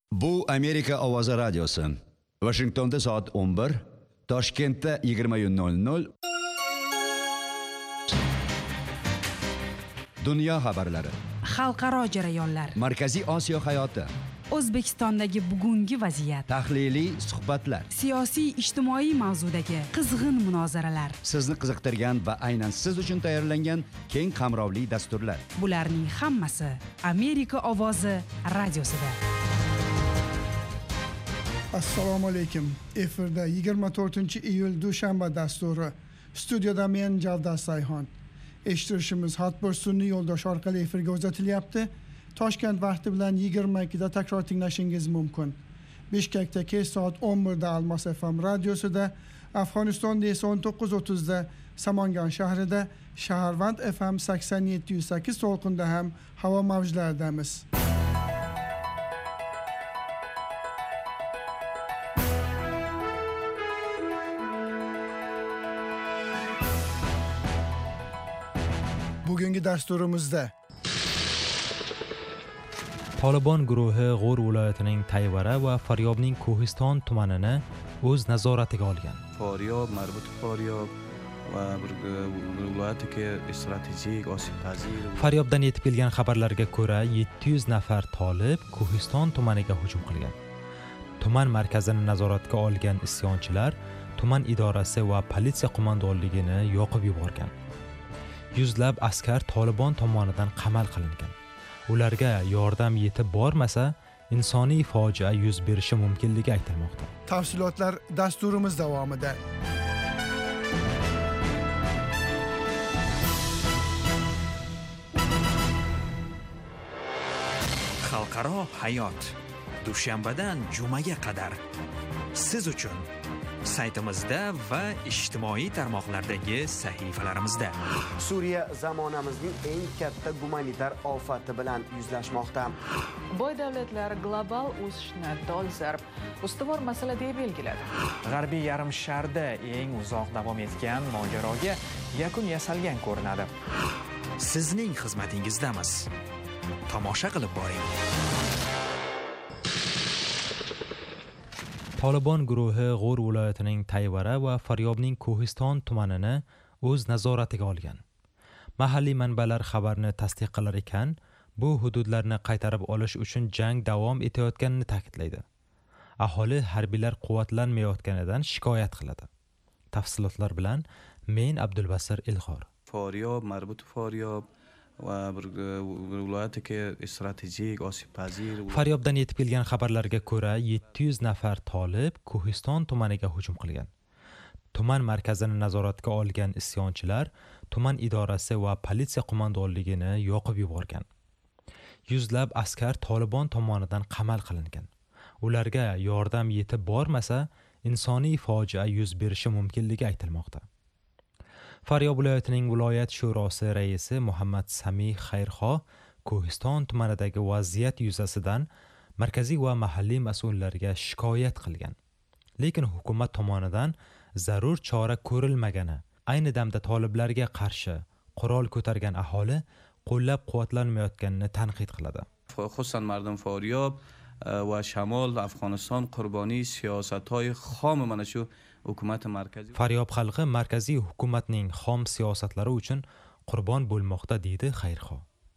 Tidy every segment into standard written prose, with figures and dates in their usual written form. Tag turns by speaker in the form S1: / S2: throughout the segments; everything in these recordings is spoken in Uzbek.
S1: Bu Amerika Ovozi radiosi. Washingtonda soat 11, Toshkentda 20:00. Dunyo xabarlari.
S2: Xalqaro jarayonlar.
S1: Markaziy Osiyo hayoti.
S2: O'zbekistondagi bugungi vaziyat.
S1: Tahliliy suhbatlar.
S2: Siyosiy ijtimoiy mavzudagi qizg'in munozaralar.
S1: Sizni qiziqtirgan va aynan siz uchun tayyorlangan keng qamrovli dasturlar.
S2: Bularning hammasi Amerika Ovozi radiosida.
S3: Assalomu alaykum. Efirda 24-iyul dushanba dasturi. Studiyada men Javdas Sayxon. Eshittirishimiz Hatbir sun'iy yo'ldosh orqali efirga uzatilyapti. Toshkent vaqti bilan 22 da takror tinglashingiz mumkin. Bishkekda kech soat 11 da Almas FM radiosida, Afg'onistonda esa 19:30 da Samangan shahrida, Shaharvand FM 87.8 to'lqinda ham havo mavjlaridamiz. Bugungi dasturimizda
S4: Tolibon guruhi G'or viloyatining Tayvara va Faryobning Ko'histon tumanini o'z nazoratiga olgan.
S5: Faryob, marbut Faryob va bir viloyatga strategik osibpazir.
S4: Faryobdan yetib kelgan xabarlarga ko'ra, 700 nafar tolib Ko'histon tumaniga hujum qilgan. Tuman markazini nazoratga olgan isyonchilar tuman idorasi va politsiya qo'mondonligini yoqib yuborgan. Yuzlab askar Tolibon tomonidan qamal qilingan. Ularga yordam yetib bormasa, insoniy fojia yuz berishi mumkinligi aytilmoqda.
S3: Tafsilotlar dasturimiz davomida.
S6: Xalqaro hayot dushanbadan jumaga qadar siz uchun saytimizda va ijtimoiy tarmoqlardagi sahifalarimizda.
S7: Suriya zamonamizning eng katta gumanitar ofati bilan yuzlashmoqda.
S8: Boy davlatlar global o'sishni dolzarb ustuvor masala deb belgiladi.
S9: G'arbiy yarim sharda eng uzoq davom etgan mojaroga yakun yasalgan ko'rinadi.
S6: Sizning xizmatingizdamiz. Tomosha qilib boring.
S4: Tolibon guruhi G'or viloyatining Tayvara va Faryobning Ko'histon tumanini o'z nazoratiga olgan. Mahalliy manbalar xabarni tasdiq qilar ekan, bu hududlarni qaytarib olish uchun jang davom etayotganini ta'kidlaydi. Aholi harbiylar quvvatlanmayotganidan shikoyat qiladi. Tafsilotlar bilan men Abdulbasir Ilg'or.
S5: Faryob, marbut Faryob va bir viloyatga strategik osibpazir.
S4: Faryobdan yetib kelgan xabarlarga ko'ra, 700 nafar tolib Ko'histon tumaniga hujum qilgan. Tuman markazini nazoratga olgan isyonchilar tuman idorasi va politsiya qo'mondonligini yoqib yuborgan. Yuzlab askar Tolibon tomonidan qamal qilingan. Ularga yordam yetib bormasa, insoniy fojia yuz berishi mumkinligi aytilmoqda. Faryob viloyatining viloyat shurosi raisi Muhammad Sami Xayrxo Ko'histon tumanidagi vaziyat yuzasidan markaziy va mahalliy mas'ullarga shikoyat qilgan. Lekin hukumat tomonidan zarur chora ko'rilmagani, ayni damda toliblarga qarshi qurol ko'targan aholi qo'llab-quvvatlanmayotganini tanqid qiladi.
S5: Xususan mardum Faryob va Shamol Afg'oniston qurboniy siyosatlar xom mana shu hukumat markaziy
S4: Faryob xalqi markaziy hukumatning xom siyosatlari uchun qurbon bo'lmoqda deydi Xayrxo.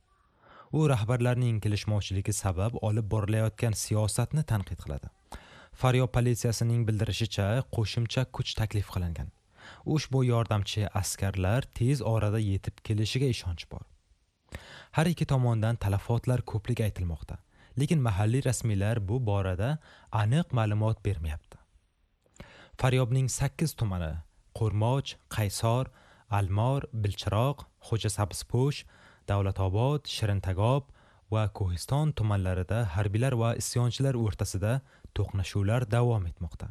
S4: U rahbarlarning kelishmovchiligi sabab olib borilayotgan siyosatni tanqid qiladi. Faryob politsiyasining bildirishicha, qo'shimcha kuch taklif qilingan. Ushbu yordamchi askarlar tez orada yetib kelishiga ishonch bor. Har ikki tomondan talafotlar ko'pligi aytilmoqda, lekin mahalliy rasmiylar bu borada aniq ma'lumot bermayapti. Faryobning 8 tumani Qo'rmoch, Qaysor, Almor, Bilchiroq, Xo'jasabzpo'sh, Davlatobod, Shirintagob va Ko'histon tumanlarida harbiylar va isyonchilar o'rtasida to'qnashuvlar davom etmoqda.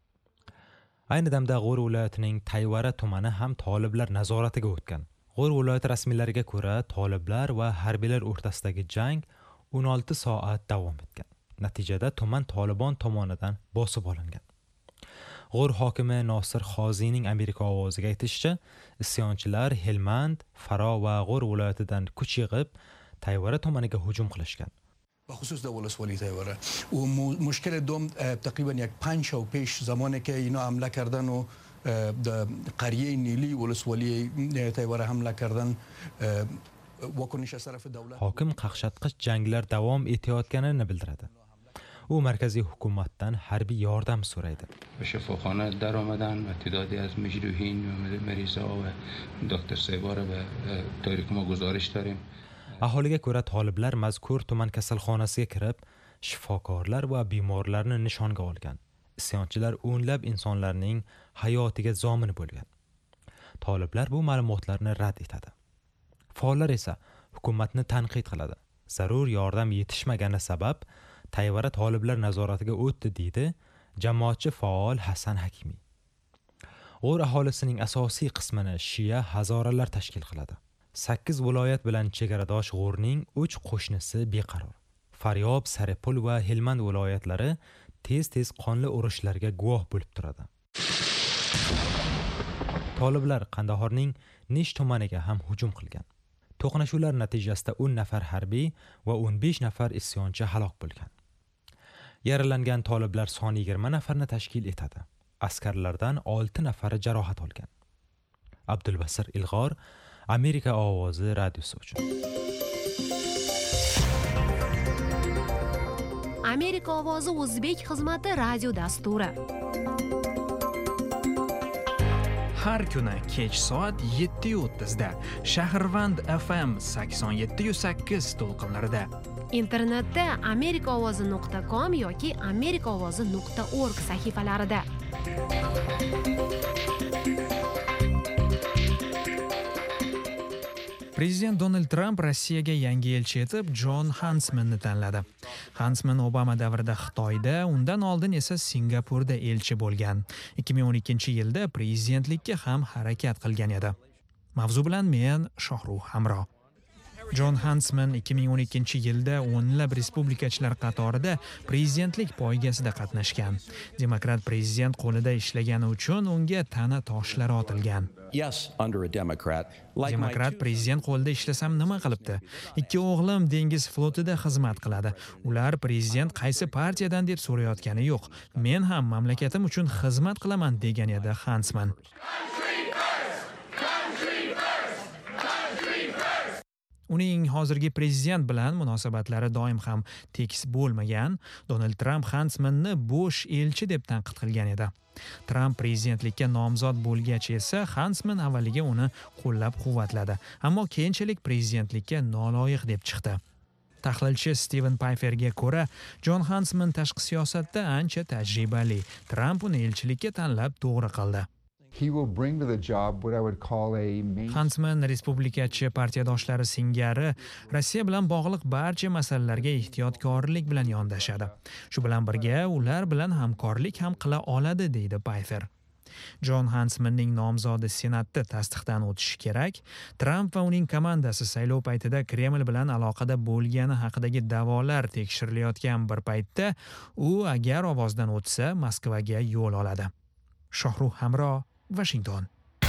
S4: Ayni damda G'or viloyatining Tayvara tumani ham toliblar nazoratiga o'tgan. G'or viloyati rasmiylariga ko'ra, toliblar va harbiylar o'rtasidagi jang 16 soat davom etgan. Natijada tuman Tolibon tomonidan bosib olingan. G'or hokimi Nosir Xoziyning Amerika ovoziga aytishicha, isyonchilar Helmand, Faro va G'or viloyatidan kuch yig'ib, Tayvara tomoniga hujum qilishgan.
S10: بخصوص در ولسوالی تیوره و مشکل دوم تقریبا یک 5 سال پیش زمانی که اینا حمله کردن و در قریه نیلی ولسوالی تیوره حمله کردن واکنش از طرف دولت
S4: hokim qaqshatqich janglar davom etayotganini bildiradi. U markaziy hukumatdan harbiy yordam so'raydi.
S11: به شفاخانه در آمدن و تعدادی از مجروحین و مریضا و دکتر سیبا را به تاریخ ما گزارش داریم.
S4: Aholiga ko'ra toliblar mazkur tuman kasalxonasiga kirib, shifokorlar va bemorlarni nishonga olgan. Isyonchilar o'nlab insonlarning hayotiga zomin bo'lgan. Toliblar bu ma'lumotlarni rad etadi. Faollar esa hukumatni tanqid qiladi. Zarur yordam yetishmagani sabab Tayvara toliblar nazoratiga o'tdi deydi jamoatchi faol Hasan Hakimiy. G'or aholisining asosiy qismini Shia hazoralar tashkil qiladi. 8 viloyat bilan chegaradosh G'orning 3 qo'shnisi beqaror. Faryob, Saripul va Helmand viloyatlari tez-tez qonli urushlarga guvoh bo'lib turadi. Toliblar Qandahorning Nish tumaniga ham hujum qilgan. To'qnashuvlar natijasida 10 nafar harbiy va 15 nafar isyonchi halok bo'lgan. Yaralangan toliblar soni 20 nafarni tashkil etadi. Askarlardan 6 nafari jarohat olgan. Abdulbasir Ilg'or, Amerika ovozi radiosi uchun.
S12: Amerika ovozi o'zbek xizmati radio dasturi.
S6: Har kuni kech soat 7:30 da Shahrvand FM 87.8 to'lqinlarida.
S12: Internetda amerikaovozi.com yoki amerikaovozi.org sahifalarida.
S9: Prezident Donald Trump Rossiyaga yangi elchi etib Jon Huntsmanni tanladi. Huntsman Obama davrida Xitoyda, undan oldin esa Singapurda elchi bo'lgan. 2012-yilda prezidentlikka ham harakat qilgan edi. Mavzu bilan men Shohruh Hamro. Jon Huntsman 2012-yilda o'nlab respublikachilar qatorida prezidentlik poygasida qatnashgan. Demokrat prezident qo'lida ishlagani uchun unga ta'na toshlari otilgan. Demokrat prezident qo'lida ishlasam nima qilibdi? 2 o'g'lim dengiz flotida xizmat qiladi. Ular prezident qaysi partiyadan deb so'rayotgani yo'q. Men ham mamlakatim uchun xizmat qilaman degan edi Huntsman. Uning hozirgi prezident bilan munosabatlari doim ham tekis bo'lmagan. Donald Trump Huntsmanni bo'sh elchi deb tanqid qilgan edi. Trump prezidentlikka nomzod bo'lgach esa Huntsman avvaliga uni qo'llab-quvvatladi, ammo keyinchalik prezidentlikka noloyiq deb chiqdi. Tahlilchi Steven Pfeifferga ko'ra, Jon Huntsman tashqi siyosatda ancha tajribali. Trump uni elchilikka tanlab to'g'ri qildi. Huntsman respublikachi partiyadoshlari singari Rossiya bilan bog'liq barcha masalalarga ehtiyotkorlik bilan yondashadi. Shu bilan birga ular bilan hamkorlik ham qila oladi, deydi Pfeiffer. Jon Huntsmanning nomzodi Senatda tasdiqdan o'tishi kerak. Trump va uning komandasi saylov paytida Kreml bilan aloqada bo'lgani haqidagi da'volar tekshirilayotgan bir paytda u agar ovozdan o'tsa Moskvaga yo'l oladi. Shohruh Hamro, Washington.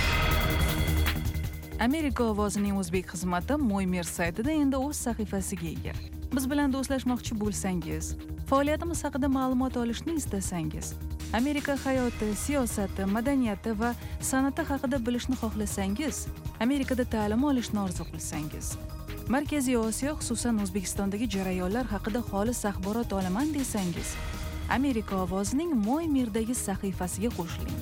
S8: Amerika ovozining o'zbek xizmati Mo'ymer saytida endi o'z sahifasiga ega. Biz bilan do'stlashmoqchi bo'lsangiz, faoliyatimiz haqida ma'lumot olishni istasangiz, Amerika hayoti, siyosati, madaniyati va san'ati haqida bilishni xohlasangiz, Amerikada ta'lim olishni orzu qilsangiz, Markaziy Osiyo, xususan O'zbekistondagi jarayonlar haqida xolis axborot olaman desangiz, Amerika ovozining Mo'ymerdagi sahifasiga qo'shiling.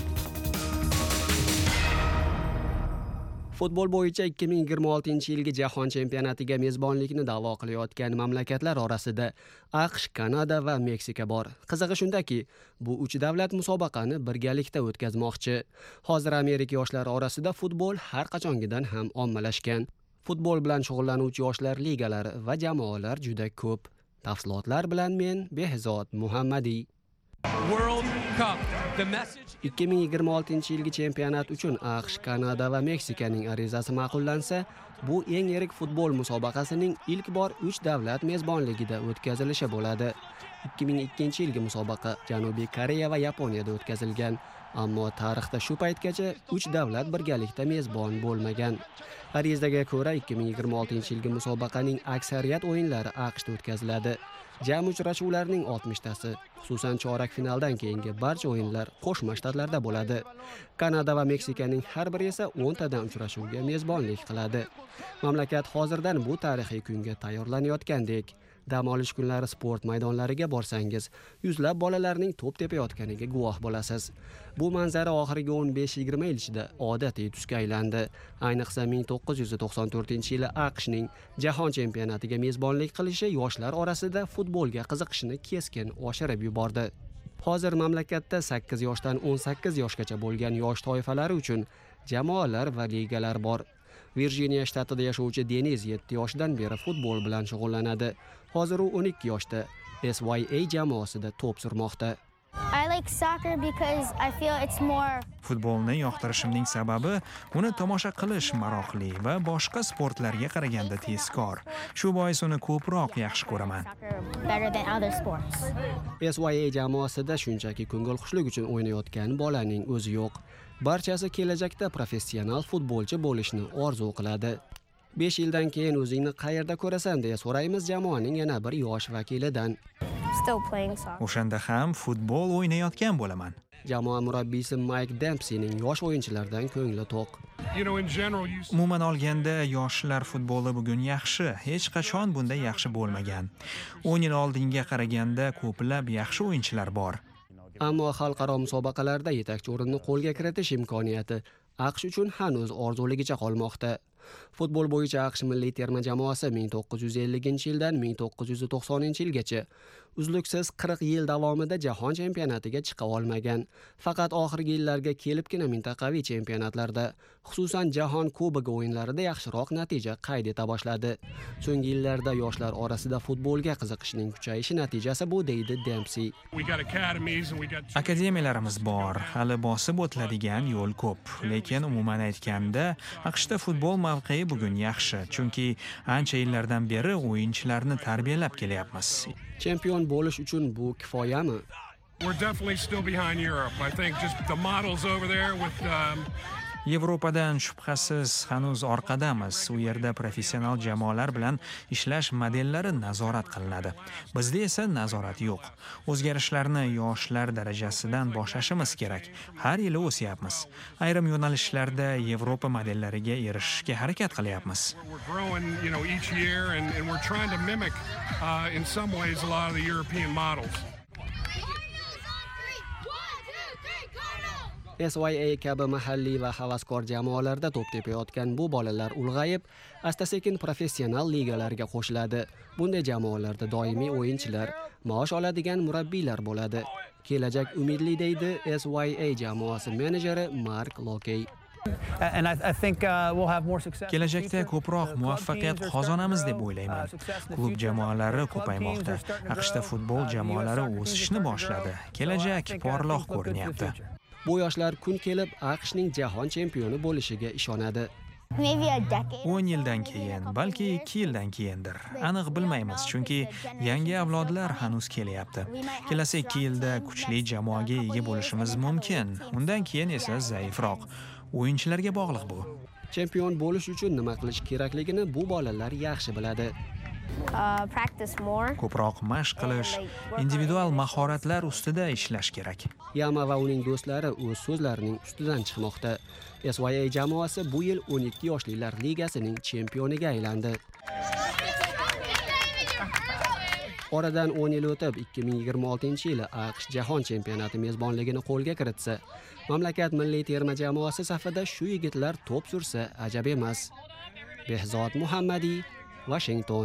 S13: Futbol bo'yicha 2026-yilgi jahon chempionatiga mezbonlikni da'vo qilayotgan mamlakatlar orasida AQSh, Kanada va Meksika bor. Qizig'i shundaki, bu 3 davlat musobaqani birgalikda o'tkazmoqchi. Hozir Amerika yoshlari orasida futbol har qachongidan ham ommalashgan. Futbol bilan shug'ullanuvchi yoshlar ligalari va jamoalar juda ko'p. Tafsilotlar bilan men Behzod Muhammadiy. 2026-yilgi chempionat uchun AQSh, Kanada va Meksikaning arizasi ma'qullansa, bu eng yirik futbol musobaqasining ilk bor 3 davlat mezbonligida o'tkazilishi bo'ladi. 2002-yilgi musobaqa Janubiy Koreya va Yaponiyada o'tkazilgan. ammo tarixda shu paytgacha 3 davlat birgalikda mezbon bo'lmagan. Arizaga ko'ra 2026-yilgi musobaqaning aksariyat o'yinlari AQShda o'tkaziladi. Jami uchrashuvlarning 60tasi, xususan chorak finaldan keyingi barcha o'yinlar Qo'shma Shtatlarda bo'ladi. Kanada va Meksikaning har biri esa 10 tadan uchrashuvga mezbonlik qiladi. Mamlakat hozirdan bu tarixiy kunga tayyorlanayotgandek. Dam olish kunlari sport maydonlariga borsangiz, yuzlab bolalarning to'p tepayotganiga guvoh bo'lasiz. Bu manzara oxirgi 15-20 yil ichida odatiy tusga aylandi. Ayniqsa 1994-yili AQShning jahon chempionatiga mezbonlik qilishi yoshlar orasida futbolga qiziqishni keskin oshirib yubordi. Hozir mamlakatda 8 yoshdan 18 yoshgacha bo'lgan yosh toifalari uchun jamoalar va ligalar bor. Virjiniya shtatida yashovchi Deniz 7 yoshdan beri futbol bilan shug'ullanadi. Hozir u 12 yoshda SYA jamoasida to'p surmoqda.
S6: Futbolni yoqtirishimning sababi uni tomosha qilish maroqli va boshqa sportlarga qaraganda tezkor. Shu bois uni ko'proq yaxshi ko'raman.
S13: SYA jamoasida shunchaki ko'ngilxushlik uchun o'ynayotgan bolaning o'zi yo'q. Barchasi kelajakda professional futbolchi bo'lishni orzu qiladi. 5 yildan keyin o'zingni qayerda ko'rasan deya so'raymiz jamoaning yana bir yosh vakilidan.
S6: O'shanda ham futbol o'ynayotgan bo'laman.
S13: Jamoa murabbiysi Mike Dempseyning yosh o'yinchilardan ko'ngli to'q.
S6: Umuman olganda yoshlar futboli bugun yaxshi, hech qachon bunday yaxshi bo'lmagan. 10 yil oldinga qaraganda ko'plab yaxshi o'yinchilar bor.
S13: Ammo xalqaro musobaqalarda yetakchi o'rinni qo'lga kiritish imkoniyati AQSh uchun hanuz orzuligicha qolmoqda. Futbol bo'yicha AQSh milliy terma jamoasi 1950-yildan 1990-yilgacha uzluksiz 40 yil davomida jahon chempionatiga chiqa olmagan. Faqat oxirgi yillarga kelibgina mintaqaviy chempionatlarda, xususan jahon kubogi o'yinlarida yaxshiroq natija qayd eta boshladi. So'nggi yillarda yoshlar orasida futbolga qiziqishning kuchayishi natijasi bu, deydi Dempsey.
S6: Akademiyalarimiz bor, hali bosib o'tiladigan yo'l ko'p, lekin umuman aytganda AQShda futbol mavqei bugun yaxshi, chunki ancha yillardan beri o'yinchilarni tarbiyalab kelyapmiz.
S13: Chempion bo'lish uchun bu kifoyami?
S6: Yevropadan shubhasiz hanuz orqadamiz. U yerda professional jamoalar bilan ishlash modellari nazorat qilinadi. Bizda esa nazorat yo'q. O'zgarishlarni yoshlar darajasidan boshlashimiz kerak. Har yili o'syapmiz. Ayrim yo'nalishlarda Yevropa modellariga erishishga harakat qilyapmiz.
S13: SYA kabi mahalliy va havaskor jamoalarda to'p tepayotgan bu bolalar ulg'ayib, asta-sekin professional ligalarga qo'shiladi. Bunday jamoalarda doimiy o'yinchilar, maosh oladigan murabbiylar bo'ladi. Kelajak umidli, deydi SYA jamoasi menejeri Mark Lokey.
S6: Kelajakda ko'proq muvaffaqiyat qozonamiz deb o'ylayman. Klub jamoalari ko'paymoqda. AQShda futbol jamoalari o'sishni boshladi. Kelajak porloq ko'rinyapti.
S13: Bu yoshlar kun kelib AQShning jahon chempioni bo'lishiga ishonadi.
S6: 10 yildan keyin, balki 2 yildan keyindir. Aniq bilmaymiz, chunki yangi avlodlar hanuz kelyapti. Kelasi 2 yilda kuchli jamoaga ega bo'lishimiz mumkin. Undan keyin esa zaifroq. O'yinchilarga bog'liq bu.
S13: Chempion bo'lish uchun nima qilish kerakligini bu bolalar yaxshi biladi.
S6: Ko'proq mashq qilish, individual mahoratlar ustida ishlash kerak.
S13: Yama va uning do'stlari o'z so'zlarining ustidan chiqmoqda. SYA jamoasi bu yil 12 yoshlilar ligasining chempioniga aylandi. Oradan 10 yil o'tib 2026-yili AQSh jahon chempionati mezbonligini qo'lga kiritsa, mamlakat milliy terma jamoasi safida shu yigitlar to'p sursa ajab emas. Behzod Muhammadiy, Washington.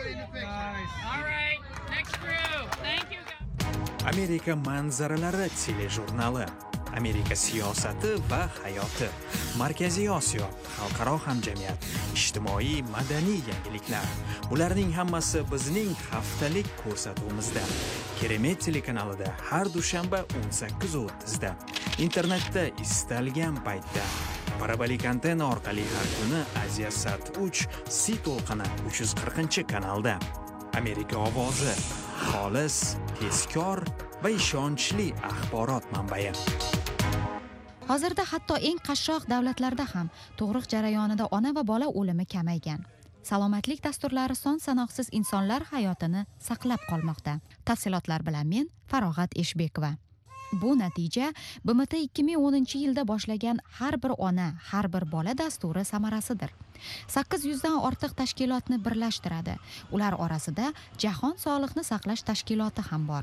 S6: Amerika manzaralari telejurnali. Amerika siyosati va hayoti. Markaziy Osiyo, xalqaro hamjamiyat, ijtimoiy madaniy yangiliklar. Bularning hammasi bizning haftalik ko'rsatuvimizda. Keremet telekanalida har dushanba 18:30 da. Internetda istalgan paytda. Parabolik antena orqali har kuni Aziyasat 3 C to'lqini 340-kanalda. Amerika ovozi, xolis, tezkor va ishonchli axborot manbai.
S14: Hozirda hatto eng qashshoq davlatlarda ham tug'ruq jarayonida ona va bola o'limi kamaygan. Salomatlik dasturlari son sanoqsiz insonlar hayotini saqlab qolmoqda. Tafsilotlar bilan men Farog'at Eshbekova. Bu natija BMT 2010-yilda boshlagan har bir ona, har bir bola dasturi samarasidir. 800 dan ortiq tashkilotni birlashtiradi. Ular orasida Jahon sog'liqni saqlash tashkiloti ham bor.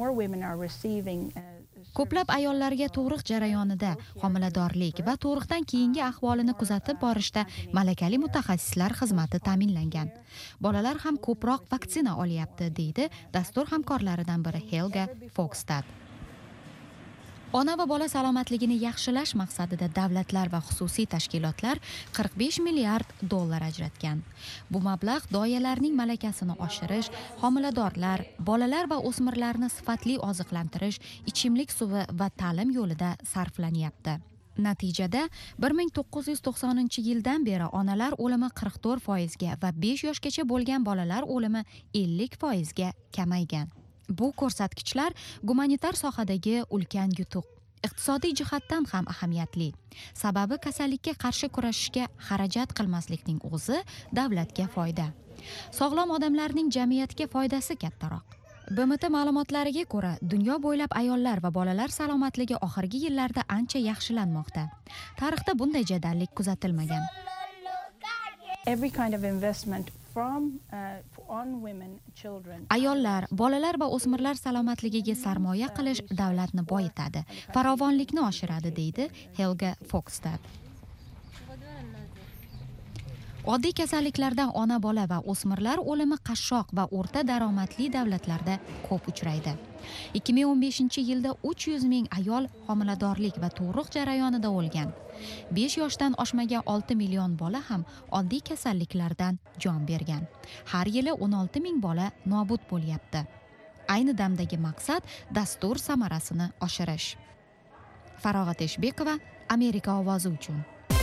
S14: Ko'plab ayollarga tug'ruq jarayonida homiladorlik va tug'ruqdan keyingi ahvolini kuzatib borishda malakali mutaxassislar xizmati ta'minlangan. Bolalar ham ko'proq vaksina olyapti, deydi dastur hamkorlaridan biri Helga Fogstad. Ona va bola salomatligini yaxshilash maqsadida davlatlar va xususiy tashkilotlar 45 milliard dollar ajratgan. Bu mablag' doyalarning malakasini oshirish, homiladorlar, bolalar va o'smirlarni sifatli oziqlantirish, ichimlik suvi va ta'lim yo'lida sarflanyapti. Natijada 1990-yildan beri onalar o'limi 44% ga va 5 yoshgacha bo'lgan bolalar o'limi 50% ga kamaygan. Bu ko'rsatkichlar gumanitar sohadagi ulkan yutuq. Iqtisodiy jihatdan ham ahamiyatli. Sababi kasallikka qarshi kurashishga xarajat qilmaslikning o'zi davlatga foyda. Sog'lom odamlarning jamiyatga foydasi kattaroq. BMT ma'lumotlariga ko'ra, dunyo bo'ylab ayollar va bolalar salomatligi oxirgi yillarda ancha yaxshilanmoqda. Tarixda bunday jadallik kuzatilmagan. Ayollar, bolalar va o'smirlar salomatligiga sarmoya qilish davlatni boyitadi, farovonlikni oshiradi, deydi Helga Fogstad. Oddiy kasalliklardan ona, bola va o'smirlar o'limi qashshoq va o'rta daromadli davlatlarda ko'p uchraydi. 2015-yilda 300 ming ayol homiladorlik va tug'ruq jarayonida o'lgan. 5 yoshdan oshmagan 6 million bola ham oddiy kasalliklardan jon bergan. Har yili 16 ming bola nobud bo'lyapti. Ayni damdagi maqsad dastur samarasini oshirish. Farog'at Eshbekova, Amerika ovozi uchun.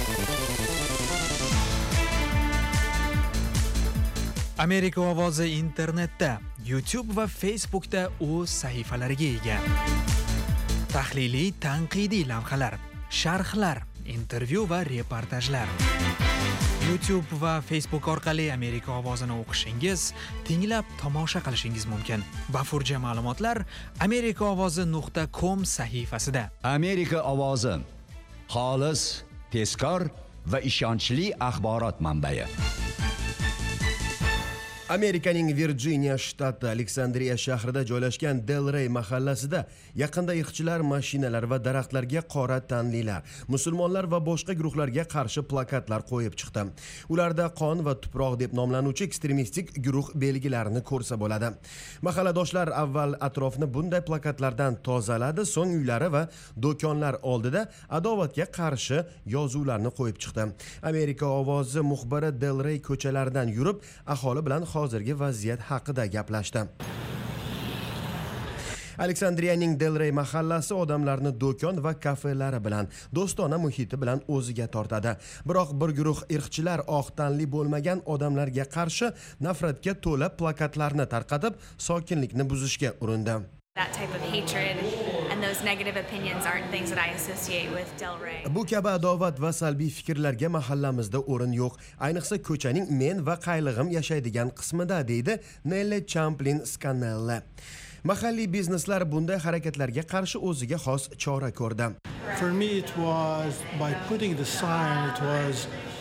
S6: Amerika ovozi internetda, YouTube va Facebookda o'z sahifalariga ega. Tahliliy, tanqidiy lavhalar, sharhlar, intervyu va reportajlar. YouTube va Facebook orqali Amerika ovozini o'qishingiz, tinglab tomosha qilishingiz mumkin. Bafurja ma'lumotlar amerikaovozi.com sahifasida.
S1: Amerika ovozi xolis, tezkor va ishonchli axborot manbai.
S15: Amerikaning Virjiniya shtati Aleksandriya shahrida joylashgan Delray mahallasida yaqinda irqchilar mashinalar va daraxtlarga qora tanlilar, musulmonlar va boshqa guruhlarga qarshi plakatlar qo'yib chiqdi. Ularda qon va tuproq deb nomlanuvchi ekstremistik guruh belgilarini ko'rsa bo'ladi. Mahalladoshlar avval atrofni bunday plakatlardan tozaladi, so'ng uylari va do'konlar oldida adovatga qarshi yozuvlarni qo'yib chiqdi. Amerika ovozi muxbiri Delray ko'chalaridan yurib, aholi bilan hozirgi vaziyat haqida gaplashdi. Aleksandriyaning Delray mahallasi odamlarni do'kon va kafelari bilan, do'stona muhiti bilan o'ziga tortadi. Biroq bir guruh irqchilar oq tanli bo'lmagan odamlarga qarshi nafratga to'la plakatlarni tarqatib, sokinlikni buzishga urindi. Bu kabi adovat va salbiy fikrlarga mahallamizda o'rin yo'q, ayniqsa ko'chaning men va qaylig'im yashaydigan qismida, deydi Nelly Champlin Scanella. Mahalliy bizneslar bunday harakatlarga qarshi o'ziga xos chora ko'rdi.
S16: For me it was by putting the sign, it was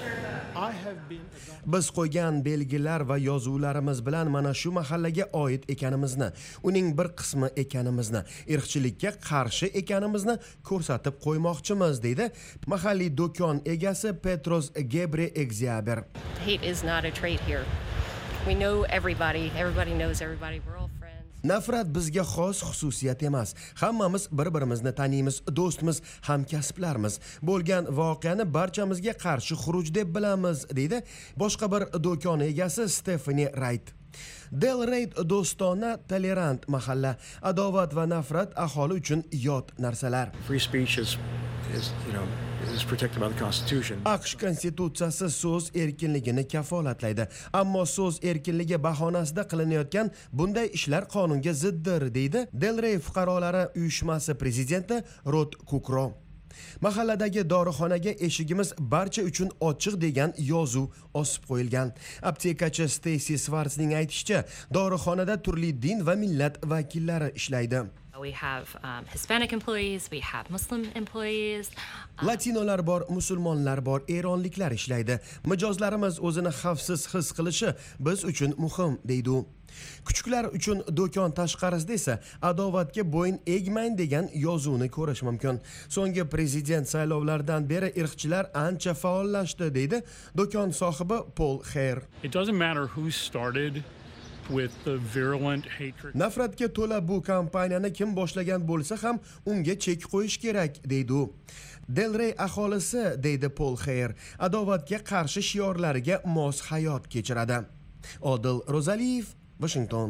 S15: Biz qo'ygan belgilar va yozuvlarimiz bilan mana shu mahallaga oid ekanimizni, uning bir qismi ekanimizni, irqchilikka qarshi ekanimizni ko'rsatib qo'ymoqchimiz, deydi mahalliy do'kon egasi Petros Gebre Egziaber.
S17: Hate is not a trait here. We know everybody knows everybody. We're all friends.
S15: Nafrat bizga xos xususiyat emas. Hammamiz bir-birimizni taniymiz, do'stmiz, hamkasblarmiz. Bo'lgan voqeani barchamizga qarshi xuruj deb bilamiz, deydi boshqa bir do'kon egasi Stephanie Wright. Delray do'stona, tolerant mahalla. Adovat va nafrat aholi uchun yot narsalar.
S16: Free speech is protected by the Constitution.
S15: AQSh konstitutsiyasi so'z erkinligini kafolatlaydi, ammo so'z erkinligi bahonasida qilinayotgan bunday ishlar qonunga ziddir, deydi Delray fuqarolari uyushmasi prezidenti Rod Kukro. Mahalladagi dorixonaga eshigimiz barcha uchun ochiq degan yozuv osib qo'yilgan. Aptekachi Stacey Swartzning aytishicha, dorixonada turli din va millat vakillari ishlaydi.
S18: We have Hispanic employees, we have Muslim employees.
S15: Latinolar bor, musulmonlar bor, eronliklar ishlaydi. Mijozlarimiz o'zini xavfsiz his qilishi biz uchun muhim, deydi u. Kuchuklar uchun do'kon tashqarisida esa adovatga bo'yin egmang degan yozuvni ko'rish mumkin. So'nggi prezident saylovlaridan beri irqchilar ancha faollashdi, deydi do'kon sohibi Paul Khair.
S19: It doesn't matter who started with the virulent hatred.
S15: Nafratga to'la bu kampaniyani kim boshlagan bo'lsa ham unga chek qo'yish kerak, deydi u. Delray aholisi, deydi Paul Khair, adovatga qarshi shiorlariga mos hayot kechiradi. Odil Rozaliyev, Washington.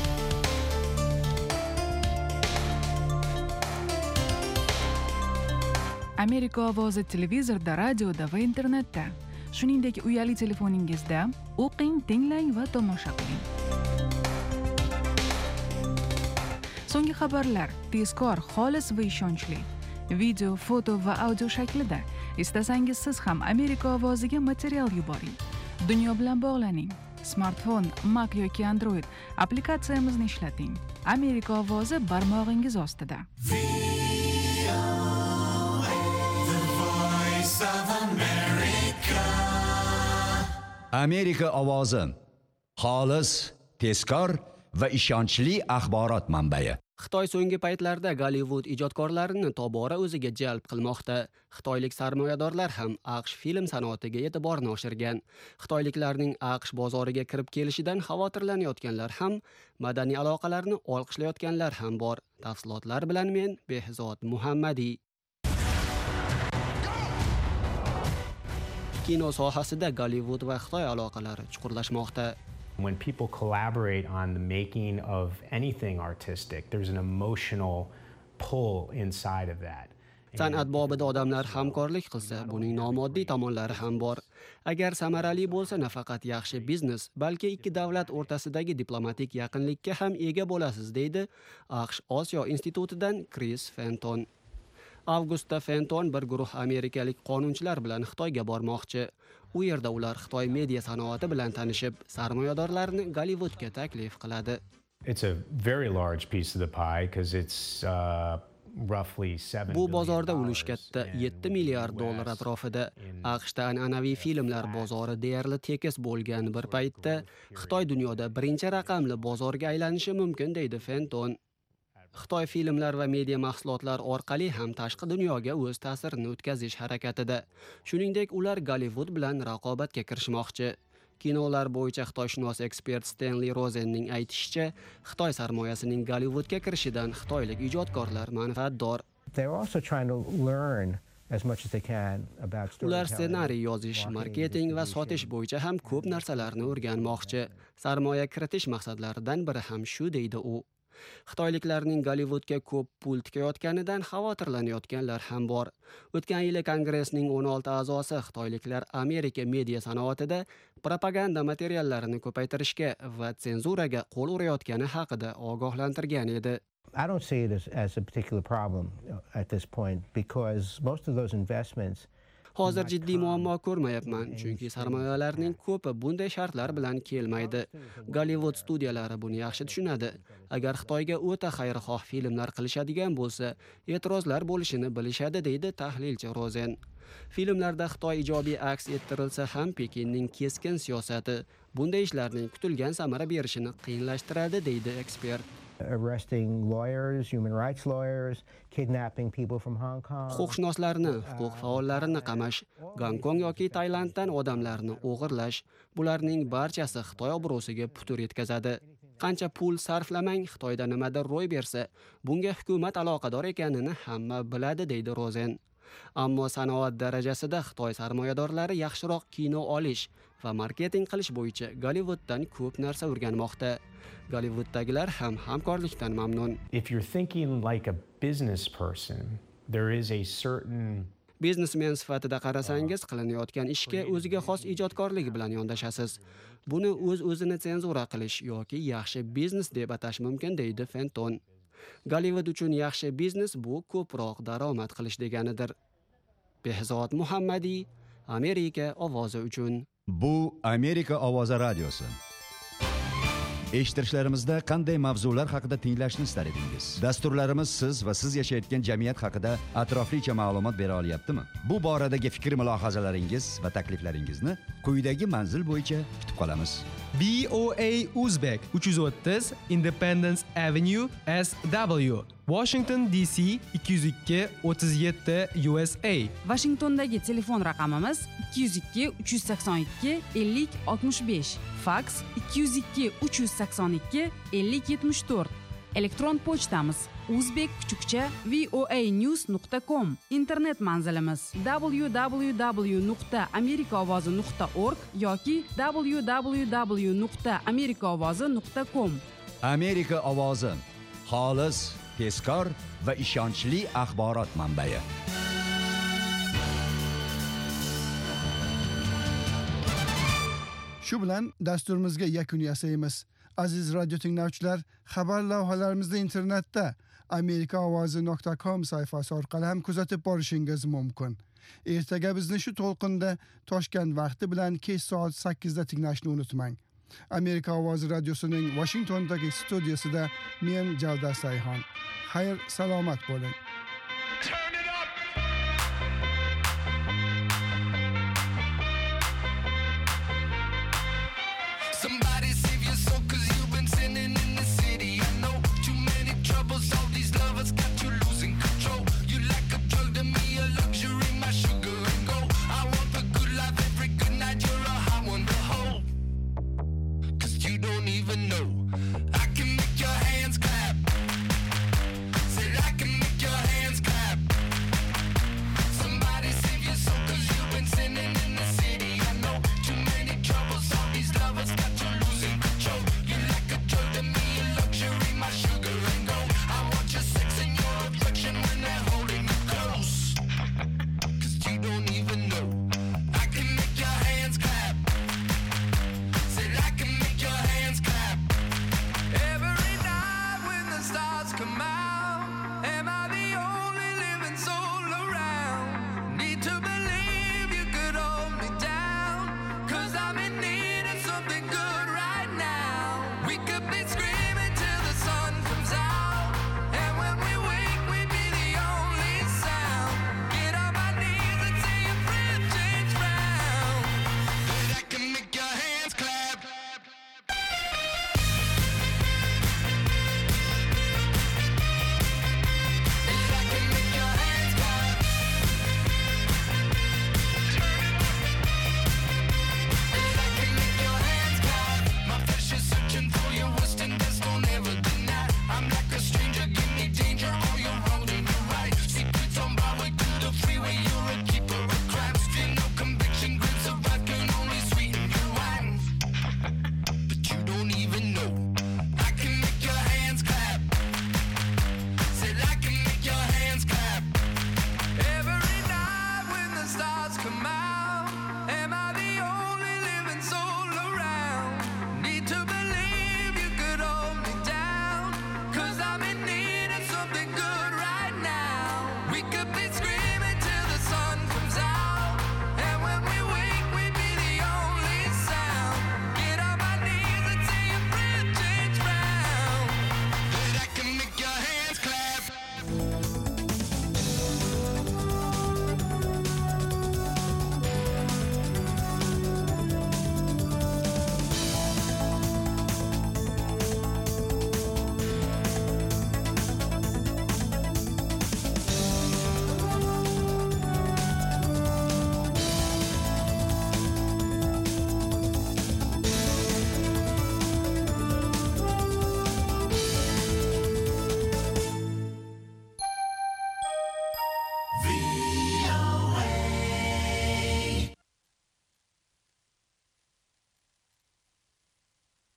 S8: Amerika ovozi televizorda, radioda va internetda, shuningdek uyali telefoningizda o'qing, tinglang va tomosha qiling. So'nggi xabarlar tezkor, xolis va ishonchli. Video, foto va audio shaklida. Istasangiz siz ham Amerika ovoziga material yuboring. Dunyo bilan bog'laning. Smartfon, Mac yoki Android applikatsiyamizni ishlating. Amerika ovozi barmog'ingiz ostida.
S1: Amerika ovozi. Xolis, tezkor va ishonchli axborot manbai.
S13: Xitoy so'nggi paytlarda Gollivud ijodkorlarini tobora o'ziga jalb qilmoqda. Xitoylik sarmoyadorlar ham AQSh film sanoatiga e'tiborni oshirgan. Xitoyliklarning AQSh bozoriga kirib kelishidan xavotirlanayotganlar ham, madaniy aloqalarni olqishlayotganlar ham bor. Tafsilotlar bilan men Behzod Muhammadiy. Kino sohasida Gollivud va Xitoy aloqalari chuqurlashmoqda.
S20: When people collaborate on the making of anything artistic, there's an emotional pull inside of that.
S13: San'at bobida odamlar hamkorlik qilsa, buning nomoddiy tomonlari ham bor. Agar samarali bo'lsa, nafaqat yaxshi biznes, balki ikki davlat o'rtasidagi diplomatik yaqinlikka ham ega bo'lasiz, deydi AQSh Osiyo institutidan Chris Fenton. Avgustda Fenton bir guruh amerikalik qonunchilar bilan Xitoyga bormoqchi. U yerda ular Xitoy media sanoati bilan tanishib, sarmoyadorlarni Gollivudga taklif qiladi.
S20: It's a very large piece of the pie because it's roughly $7
S13: Bu bozorda ulush katta, $7 milliard atrofida. AQShda an'anaviy filmlar bozori deyarli tekis bo'lgan bir paytda Xitoy dunyoda birinchi raqamli bozorga aylanishi mumkin, deydi Fenton. Xitoy filmlar va media mahsulotlar orqali ham tashqi dunyoga o'z ta'sirini o'tkazish harakatida. Shuningdek, ular Gollivud bilan raqobatga kirishmoqchi. Kinolar bo'yicha xitoyshunos ekspert Stanley Rosenning aytishicha, Xitoy sarmoyasining Gollivudga kirishidan xitoylik ijodkorlar manfaatdor. Ular ssenariy yozish, marketing va sotish bo'yicha ham ko'p narsalarni o'rganmoqchi. Sarmoya kiritish maqsadlaridan biri ham shu, deydi u. Xitoyliklarning Gollivudga ko'p pul tikayotganidan xavotirlanayotganlar ham bor. O'tgan yili Kongressning 16 a'zosi xitoyliklar Amerika media sanoatida propaganda materiallarini ko'paytirishga va senzuraga qo'l urayotgani haqida ogohlantirgan edi.
S21: I don't see it as a particular problem at this point because most of those investments
S13: Hozir jiddiy muammo ko'rmayapman, chunki sarmoyalarning ko'pi bunday shartlar bilan kelmaydi. Gollivud studiyalari buni yaxshi tushunadi. Agar Xitoyga o'ta xayrixoh filmlar qilishadigan bo'lsa, e'tirozlar bo'lishini bilishadi, deydi tahlilchi Rosen. Filmlarda Xitoy ijobiy aks ettirilsa ham Pekinning keskin siyosati bunday ishlarning kutilgan samara berishini qiyinlashtiradi, deydi ekspert.
S21: Arresting lawyers, human rights lawyers, kidnapping people from Hong Kong.
S13: Huquqshunoslarni, huquq faollarini qamash, Gonkong yoki Tailanddan odamlarni o'g'irlash, bularning barchasi Xitoy obro'siga putur yetkazadi. Qancha pul sarflamang, Xitoyda nimadir ro'y bersa, bunga hukumat aloqador ekanini hamma biladi, deydi Rosen. Ammo sanoat darajasida Xitoy sarmoyadorlari yaxshiroq kino olish va marketing qilish bo'yicha Gollivuddan ko'p narsa o'rganmoqda. Gollivuddagilar ham hamkorlikdan mamnun.
S20: If you're thinking like a business person, there is a certain
S13: Biznesmen sifatida qarasangiz, qilinayotgan ishga o'ziga xos ijodkorligi bilan yondashasiz. Buni o'z-o'zini senzura qilish yoki yaxshi biznes deb atash mumkin, deydi Fenton. Gollivud uchun yaxshi biznes bu ko'proq daromad qilish deganidir. Behzod Muhammadiy, Amerika ovozi uchun.
S1: Bu Amerika ovozi radiosi. Eshittirishlarimizda qanday mavzular haqida tinglashni istar edingiz? Dasturlarimiz siz va siz yashayotgan jamiyat haqida atroflicha ma'lumot bera olyaptimi? Bu boradagi fikr-mulohazalaringiz va takliflaringizni quyidagi manzil bo'yicha kutib qolamiz.
S2: BOA Uzbek 330 Independence Avenue SW, Washington DC 202 37 USA.
S22: Washingtondagi telefon raqamimiz 202 382 50 65, faks 202 382 50 74. Elektron pochtamiz uzbek_voanews.com. Internet manzilimiz www.amerikaovozi.org yoki www.amerikaovozi.com.
S1: Amerika ovozi, xolis, tezkor va ishonchli axborot manbai.
S3: Shu bilan dasturimizga yakun yasaymiz. Aziz radio tinglovchilar, xabar lavhalarimizni internetda amerikaovozi.com sayfasi orqali ham kuzatib borishingiz mumkin. Ertaga bizni shu to'lqinda Toshkent vaqti bilan kech soat 8 da tinglashni unutmang. Amerika ovozi radiosining Washingtondagi studiyasida men Javdar Sayhon. Xayr, salomat bo'ling.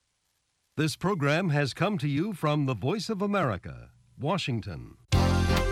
S23: This program has come to you from the Voice of America, Washington.